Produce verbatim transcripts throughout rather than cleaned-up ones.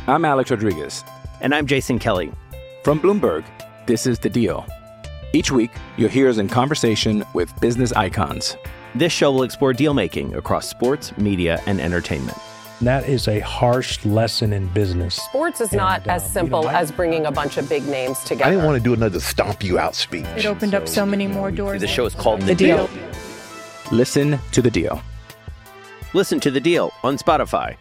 I'm Alex Rodriguez. And I'm Jason Kelly. From Bloomberg, this is The Deal. Each week, you'll hear us in conversation with business icons. This show will explore deal-making across sports, media, and entertainment. That is a harsh lesson in business. Sports is not and, as simple you know, I, as bringing a bunch of big names together. I didn't want to do another stomp you out speech. It opened so, up so many more doors. The show is called The, the deal. deal. Listen to The Deal. Listen to The Deal on Spotify.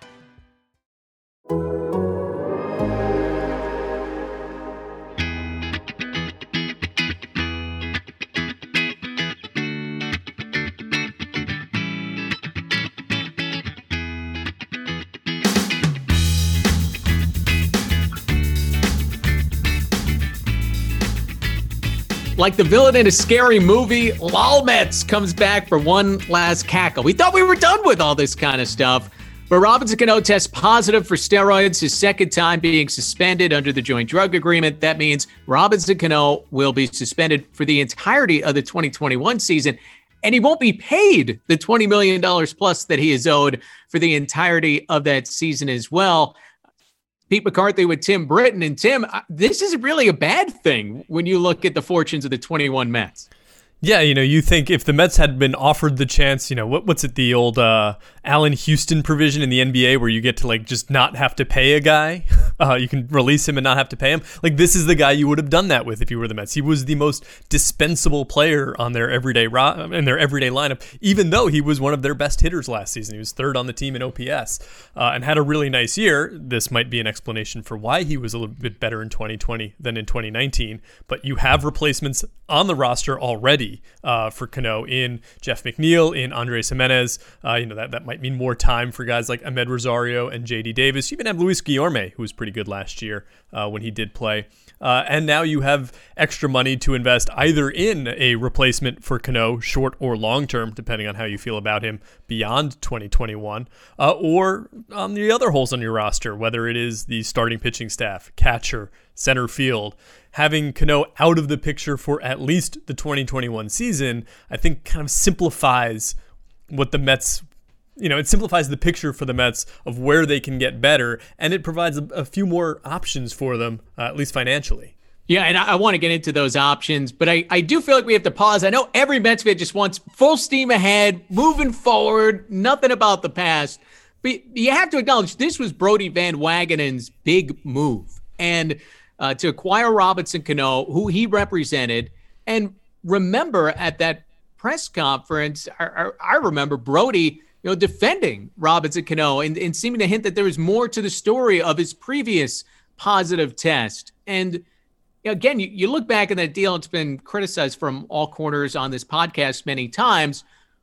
Like the villain in a scary movie, Lol Mets comes back for one last cackle. We thought we were done with all this kind of stuff, but Robinson Cano tests positive for steroids, his second time being suspended under the joint drug agreement. That means Robinson Cano will be suspended for the entirety of the twenty twenty-one season, and he won't be paid the twenty million dollars plus that he is owed for the entirety of that season as well. Pete McCarthy with Tim Britton. And Tim, this is really a bad thing when you look at the fortunes of the twenty-one Mets. Yeah, you know, you think if the Mets had been offered the chance, you know, what what's it, the old uh, Allen Houston provision in the N B A where you get to, like, just not have to pay a guy? Uh, you can release him and not have to pay him. Like, this is the guy you would have done that with if you were the Mets. He was the most dispensable player on their everyday ro- in their everyday lineup, even though he was one of their best hitters last season. He was third on the team in O P S uh, and had a really nice year. This might be an explanation for why he was a little bit better in twenty twenty than in twenty nineteen. But you have replacements on the roster already uh, for Cano in Jeff McNeil, in Andres Jimenez. Uh, you know, that, that might mean more time for guys like Ahmed Rosario and J D Davis. You even have Luis Guillorme, who was pretty good last year uh, when he did play. Uh, and now you have extra money to invest either in a replacement for Cano, short or long term, depending on how you feel about him beyond twenty twenty-one, uh, or on the other holes on your roster, whether it is the starting pitching staff, catcher, center field. Having Cano out of the picture for at least the twenty twenty-one season, I think kind of simplifies what the Mets, you know, it simplifies the picture for the Mets of where they can get better, and it provides a, a few more options for them, uh, at least financially. Yeah, and I, I want to get into those options, but I, I do feel like we have to pause. I know every Mets fan just wants full steam ahead, moving forward, nothing about the past. But you have to acknowledge this was Brodie Van Wagenen's big move. And uh, to acquire Robinson Cano, who he represented, and remember at that press conference, I, I, I remember Brodie, you know, defending Robinson Cano and, and seeming to hint that there was more to the story of his previous positive test. And again, you, you look back at that deal, it's been criticized from all corners on this podcast many times,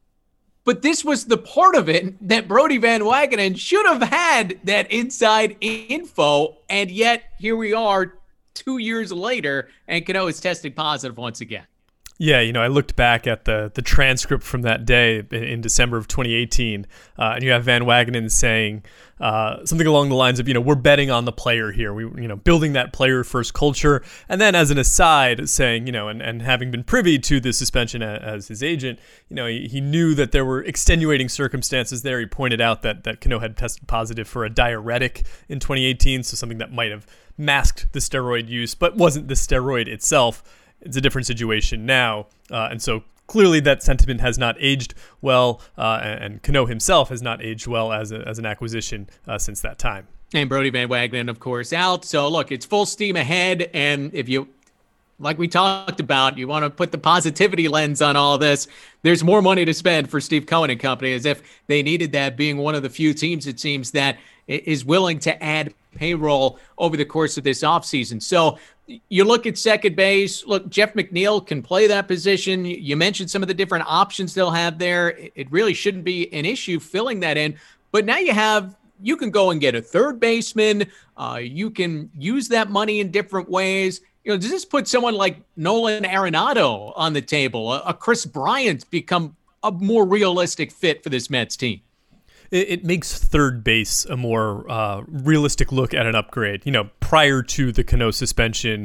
but this was the part of it that Brodie Van Wagenen should have had that inside info, and yet here we are two years later, and Cano is testing positive once again. Yeah, you know, I looked back at the the transcript from that day in December of twenty eighteen, uh, and you have Van Wagenen saying uh, something along the lines of, you know, we're betting on the player here. We, you know, building that player first culture. And then as an aside saying, you know, and, and having been privy to the suspension as, as his agent, you know, he, he knew that there were extenuating circumstances there. He pointed out that, that Cano had tested positive for a diuretic in twenty eighteen, so something that might have masked the steroid use, but wasn't the steroid itself. It's a different situation now. Uh, and so clearly that sentiment has not aged well, uh, and, and Cano himself has not aged well as, a, as an acquisition uh, since that time. And Brodie Van Wagenen, of course, out. So look, it's full steam ahead. And if you, like we talked about, you want to put the positivity lens on all this, there's more money to spend for Steve Cohen and company, as if they needed that, being one of the few teams, it seems, that is willing to add payroll over the course of this offseason. So you look at second base. Look, Jeff McNeil can play that position. You mentioned some of the different options they'll have there. It really shouldn't be an issue filling that in. But now you have, you can go and get a third baseman. Uh, you can use that money in different ways. You know, does this put someone like Nolan Arenado on the table? A, a Chris Bryant become a more realistic fit for this Mets team? It, it makes third base a more uh, realistic look at an upgrade. You know, prior to the Cano suspension,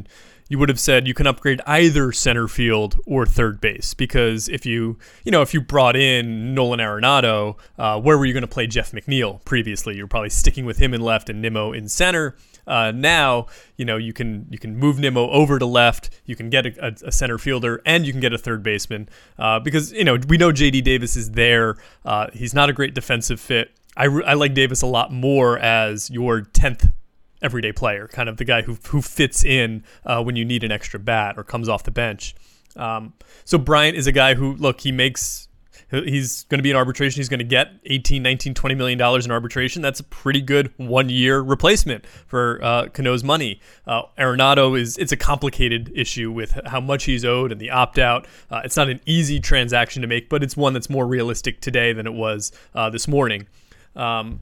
you would have said you can upgrade either center field or third base, because if you, you know, if you brought in Nolan Arenado, uh, where were you going to play Jeff McNeil previously? You're probably sticking with him in left and Nimmo in center. Uh, now, you know, you can you can move Nimmo over to left, you can get a, a, a center fielder, and you can get a third baseman, uh, because, you know, we know J D Davis is there. Uh, he's not a great defensive fit. I, re- I like Davis a lot more as your tenth everyday player, kind of the guy who who fits in uh, when you need an extra bat or comes off the bench. Um, so Bryant is a guy who, look, he makes... He's going to be in arbitration. He's going to get eighteen, nineteen, twenty million dollars in arbitration. That's a pretty good one-year replacement for uh, Cano's money. Uh, Arenado is it's a complicated issue with how much he's owed and the opt-out. Uh, it's not an easy transaction to make, but it's one that's more realistic today than it was uh, this morning. Um,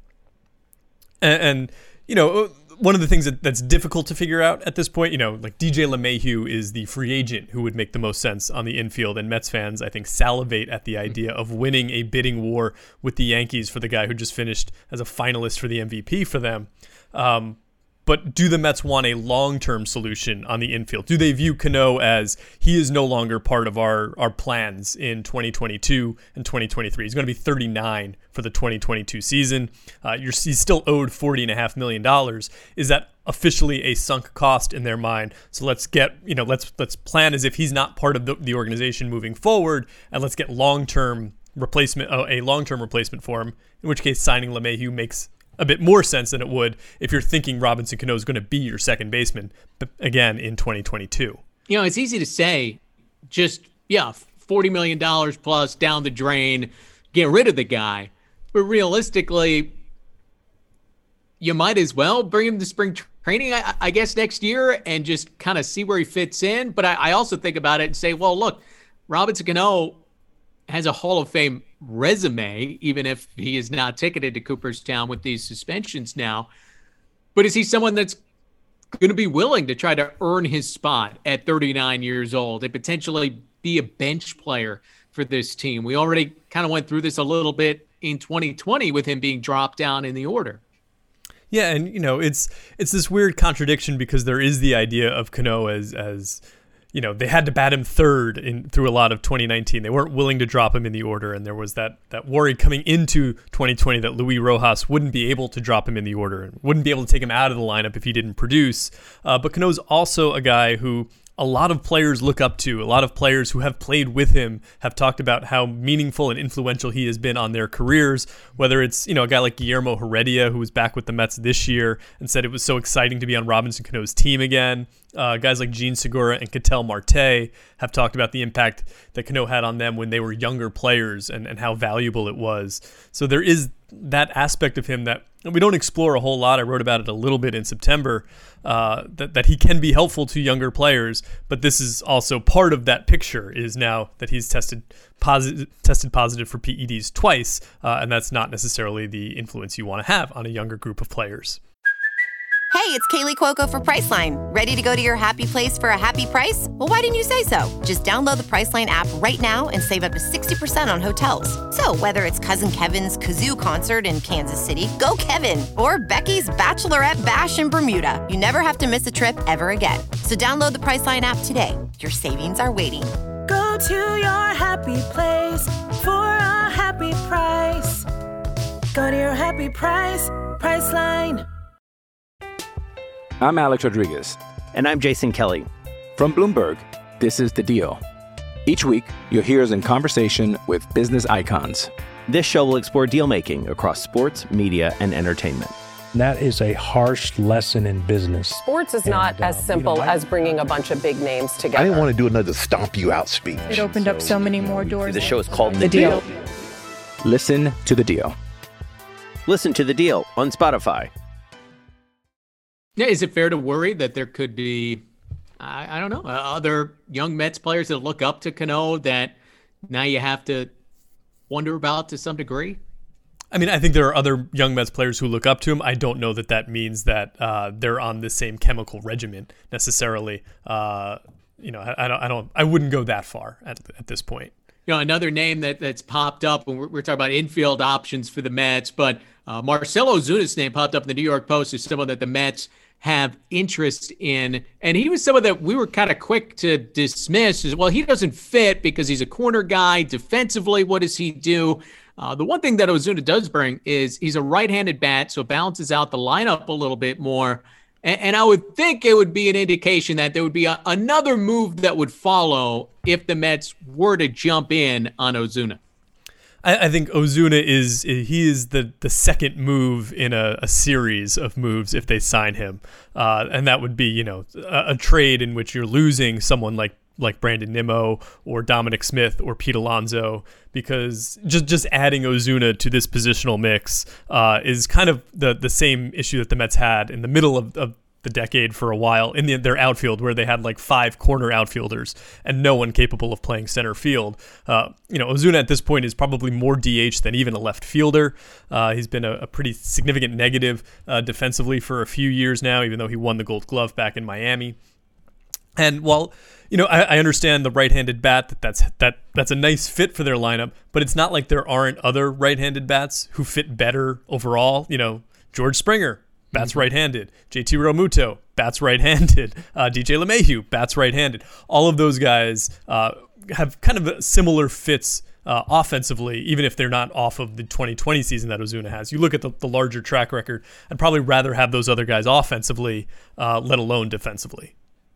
and, and you know, one of the things that, that's difficult to figure out at this point, you know, like D J LeMahieu is the free agent who would make the most sense on the infield, and Mets fans, I think, salivate at the idea of winning a bidding war with the Yankees for the guy who just finished as a finalist for the M V P for them. Um, But do the Mets want a long-term solution on the infield? Do they view Cano as he is no longer part of our, our plans in twenty twenty-two and twenty twenty-three? He's going to be thirty-nine for the twenty twenty-two season. Uh, you're, he's still owed forty point five million dollars. Is that officially a sunk cost in their mind? So let's get, you know, let's let's plan as if he's not part of the, the organization moving forward, and let's get long-term replacement, uh, a long-term replacement for him, in which case signing LeMahieu makes a bit more sense than it would if you're thinking Robinson Cano is going to be your second baseman, but again, in twenty twenty-two. You know, it's easy to say, just, yeah, forty million dollars plus down the drain, get rid of the guy. But realistically, you might as well bring him to spring training, I, I guess, next year and just kind of see where he fits in. But I, I also think about it and say, well, look, Robinson Cano has a Hall of Fame resume, even if he is not ticketed to Cooperstown with these suspensions now. But is he someone that's going to be willing to try to earn his spot at thirty-nine years old and potentially be a bench player for this team? We already kind of went through this a little bit in twenty twenty with him being dropped down in the order. Yeah, and you know, it's it's this weird contradiction, because there is the idea of Cano as as you know, they had to bat him third in through a lot of twenty nineteen. They weren't willing to drop him in the order, and there was that that worry coming into twenty twenty that Luis Rojas wouldn't be able to drop him in the order and wouldn't be able to take him out of the lineup if he didn't produce. Uh, but Cano's also a guy who a lot of players look up to. A lot of players who have played with him have talked about how meaningful and influential he has been on their careers, whether it's, you know, a guy like Guillermo Heredia, who was back with the Mets this year and said it was so exciting to be on Robinson Cano's team again. Uh, guys like Gene Segura and Ketel Marte have talked about the impact that Cano had on them when they were younger players, and, and how valuable it was. So there is that aspect of him that we don't explore a whole lot. I wrote about it a little bit in September, uh, that, that he can be helpful to younger players, but this is also part of that picture, is now that he's tested positive, tested positive for P E Ds twice, uh, and that's not necessarily the influence you want to have on a younger group of players. Hey, it's Kaylee Cuoco for Priceline. Ready to go to your happy place for a happy price? Well, why didn't you say so? Just download the Priceline app right now and save up to sixty percent on hotels. So whether it's Cousin Kevin's Kazoo Concert in Kansas City, go Kevin, or Becky's Bachelorette Bash in Bermuda, you never have to miss a trip ever again. So download the Priceline app today. Your savings are waiting. Go to your happy place for a happy price. Go to your happy price, Priceline. I'm Alex Rodriguez. And I'm Jason Kelly. From Bloomberg, this is The Deal. Each week, you'll hear us in conversation with business icons. This show will explore deal-making across sports, media, and entertainment. That is a harsh lesson in business. Sports is And, not uh, as simple you know, I- as bringing a bunch of big names together. I didn't want to do another stomp you out speech. It opened up so many more doors. The show is called The The Deal. Deal. Listen to The Deal. Listen to The Deal on Spotify. Yeah, is it fair to worry that there could be, I, I don't know, uh, other young Mets players that look up to Cano that now you have to wonder about to some degree? I mean, I think there are other young Mets players who look up to him. I don't know that that means that uh, they're on the same chemical regimen necessarily. Uh, you know, I, I don't, I don't, I wouldn't go that far at at this point. you know, another name that that's popped up when we're, we're talking about infield options for the Mets, but uh, Marcell Ozuna's name popped up in the New York Post as someone that the Mets have interest in. And he was someone that we were kind of quick to dismiss as well. He doesn't fit because he's a corner guy. Defensively, what does he do? Uh, the one thing that Ozuna does bring is he's a right-handed bat, so it balances out the lineup a little bit more. And, and I would think it would be an indication that there would be a, another move that would follow if the Mets were to jump in on Ozuna. I, I think Ozuna is he is the, the second move in a, a series of moves if they sign him, uh, and that would be you know a, a trade in which you're losing someone like like Brandon Nimmo or Dominic Smith or Pete Alonso, because just just adding Ozuna to this positional mix uh, is kind of the the same issue that the Mets had in the middle of, of the decade for a while in the, their outfield, where they had like five corner outfielders and no one capable of playing center field. Uh, you know, Ozuna at this point is probably more D H than even a left fielder. Uh, he's been a, a pretty significant negative uh, defensively for a few years now, even though he won the Gold Glove back in Miami. And while, you know, I, I understand the right-handed bat, that that's, that that's a nice fit for their lineup, but it's not like there aren't other right-handed bats who fit better overall. You know, George Springer, bats right-handed. J T Realmuto, bats right-handed. Uh, D J LeMahieu, bats right-handed. All of those guys uh, have kind of similar fits uh, offensively, even if they're not off of the twenty twenty season that Ozuna has. You look at the, the larger track record, I'd probably rather have those other guys offensively, uh, let alone defensively.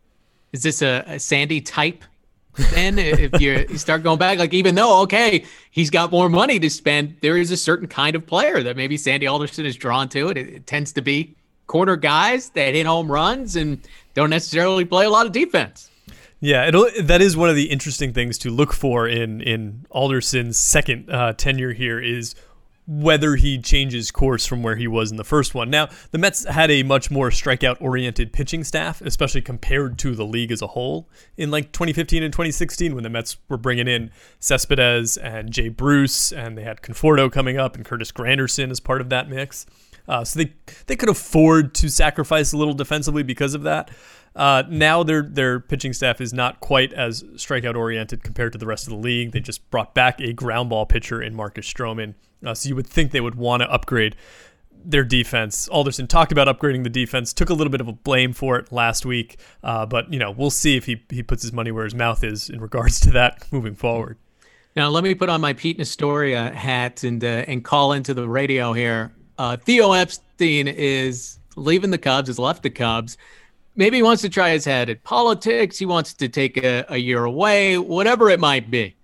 Is this a, a Sandy type then? If you start going back, like even though, okay, he's got more money to spend, there is a certain kind of player that maybe Sandy Alderson is drawn to. It, it tends to be corner guys that hit home runs and don't necessarily play a lot of defense. Yeah, it'll, that is one of the interesting things to look for in, in Alderson's second uh, tenure here is whether he changes course from where he was in the first one. Now, the Mets had a much more strikeout-oriented pitching staff, especially compared to the league as a whole in like twenty fifteen and twenty sixteen, when the Mets were bringing in Cespedes and Jay Bruce, and they had Conforto coming up and Curtis Granderson as part of that mix. Uh, so they they could afford to sacrifice a little defensively because of that. Uh, now their their pitching staff is not quite as strikeout-oriented compared to the rest of the league. They just brought back a ground ball pitcher in Marcus Stroman. Uh, so you would think they would want to upgrade their defense. Alderson talked about upgrading the defense, took a little bit of a blame for it last week, uh, but you know we'll see if he, he puts his money where his mouth is in regards to that moving forward. Now let me put on my Pete Nestoria hat and uh, and call into the radio here. Uh, Theo Epstein is leaving the Cubs, has left the Cubs. Maybe he wants to try his head at politics. He wants to take a, a year away, whatever it might be.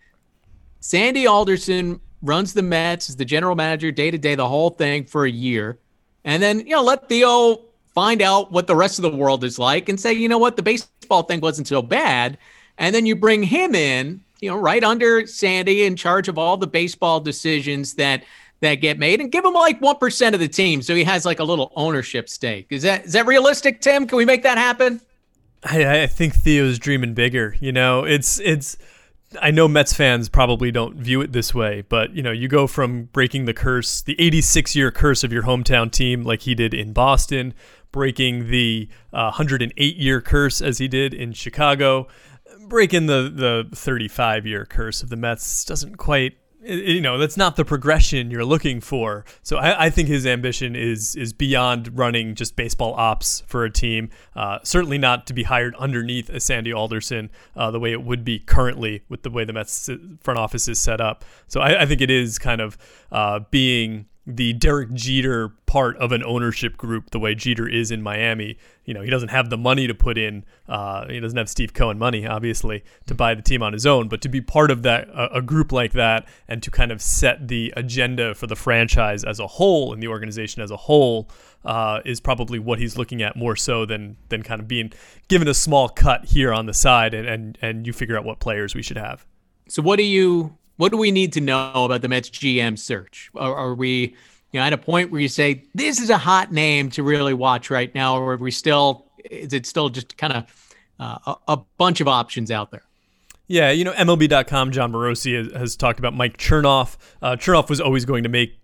Sandy Alderson runs the Mets as the general manager day to day, the whole thing for a year. And then, you know, let Theo find out what the rest of the world is like and say, you know what, the baseball thing wasn't so bad. And then you bring him in, you know, right under Sandy, in charge of all the baseball decisions that that get made, and give him like one percent of the team. So he has like a little ownership stake. Is that, is that realistic, Tim? Can we make that happen? I, I think Theo's dreaming bigger. You know, it's, it's, I know Mets fans probably don't view it this way, but you know, you go from breaking the curse, the eighty-six year curse of your hometown team, like he did in Boston, breaking the uh, one hundred eight year curse as he did in Chicago, breaking the the thirty-five year curse of the Mets doesn't quite. You know, that's not the progression you're looking for. So I, I think his ambition is is beyond running just baseball ops for a team. Uh, certainly not to be hired underneath a Sandy Alderson uh, the way it would be currently with the way the Mets front office is set up. So I, I think it is kind of uh, being the Derek Jeter part of an ownership group, the way Jeter is in Miami. You know, he doesn't have the money to put in. Uh, he doesn't have Steve Cohen money, obviously, to buy the team on his own. But to be part of that, a, a group like that, and to kind of set the agenda for the franchise as a whole and the organization as a whole, uh, is probably what he's looking at more so than than kind of being given a small cut here on the side, and and, and you figure out what players we should have. So what do you? What do we need to know about the Mets G M search? Are, are we, you know, at a point where you say this is a hot name to really watch right now, or are we still? Is it still just kind of uh, a, a bunch of options out there? Yeah, you know, M L B dot com, John Morosi has, has talked about Mike Chernoff. Uh, Chernoff was always going to make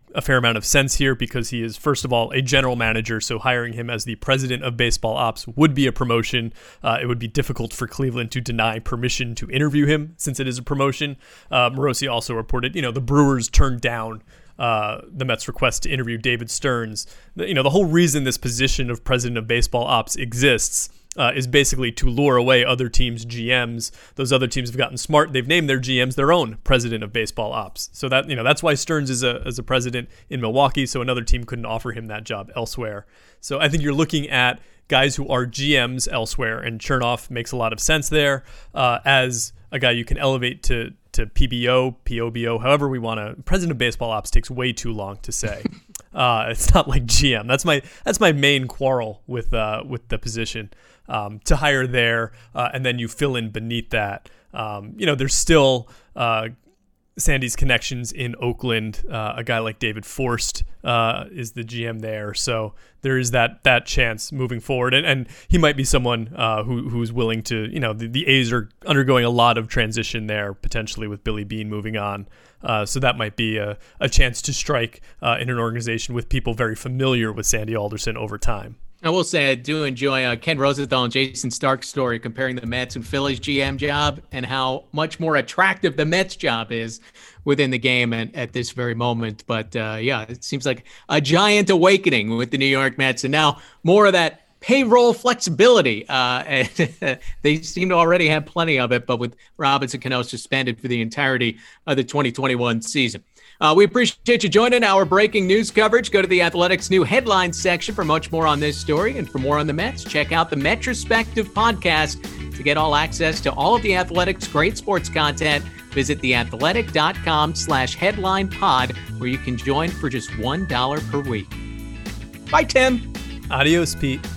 a fair amount of sense here because he is, first of all, a general manager. So hiring him as the president of baseball ops would be a promotion. Uh, it would be difficult for Cleveland to deny permission to interview him since it is a promotion. Uh, Morosi also reported, you know, the Brewers turned down uh, the Mets' request to interview David Stearns. The, you know, the whole reason this position of president of baseball ops exists Uh, is basically to lure away other teams' G Ms. Those other teams have gotten smart. They've named their G Ms their own president of baseball ops. So that, you know, that's why Stearns is a as a president in Milwaukee. So another team couldn't offer him that job elsewhere. So I think you're looking at guys who are G Ms elsewhere, and Chernoff makes a lot of sense there uh, as a guy you can elevate to to P B O, P O B O, however we want to. President of baseball ops takes way too long to say. Uh, it's not like G M. That's my that's my main quarrel with uh, with the position. Um, to hire there, uh, and then you fill in beneath that. Um, you know, there's still uh, Sandy's connections in Oakland. Uh, a guy like David Forst uh, is the G M there, so there is that that chance moving forward, and, and he might be someone uh, who who's willing to. You know, the, the A's are undergoing a lot of transition there, potentially with Billy Beane moving on. Uh, so that might be a, a chance to strike uh, in an organization with people very familiar with Sandy Alderson over time. I will say I do enjoy uh, Ken Rosenthal and Jason Stark's story comparing the Mets and Phillies G M job and how much more attractive the Mets job is within the game at, at this very moment. But uh, yeah, it seems like a giant awakening with the New York Mets, and now more of that payroll flexibility. Uh, and they seem to already have plenty of it, but with Robinson Cano suspended for the entirety of the twenty twenty-one season. Uh, we appreciate you joining our breaking news coverage. Go to the Athletics new headlines section for much more on this story. And for more on the Mets, check out the Metrospective podcast. To get all access to all of the Athletics' great sports content, visit theathletic.com slash headline pod, where you can join for just one dollar per week. Bye, Tim. Adios, Pete.